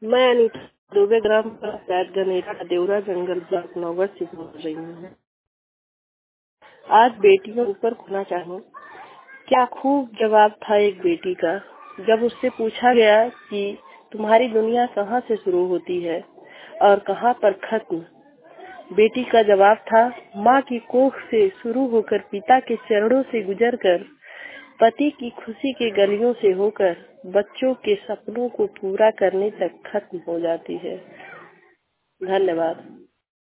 मैं अनीता दुबे, ग्राम पंचायत गनेरा, देवरा जंगल, ब्लॉक नौगढ़ से बोल रही हूँ। आज बेटियों ऊपर खोना चाहूँ। क्या खूब जवाब था एक बेटी का, जब उससे पूछा गया कि तुम्हारी दुनिया कहाँ से शुरू होती है और कहाँ पर खत्म। बेटी का जवाब था, माँ की कोख से शुरू होकर पिता के चरणों से गुजरकर पति की खुशी के गलियों से होकर बच्चों के सपनों को पूरा करने तक खत्म हो जाती है। धन्यवाद।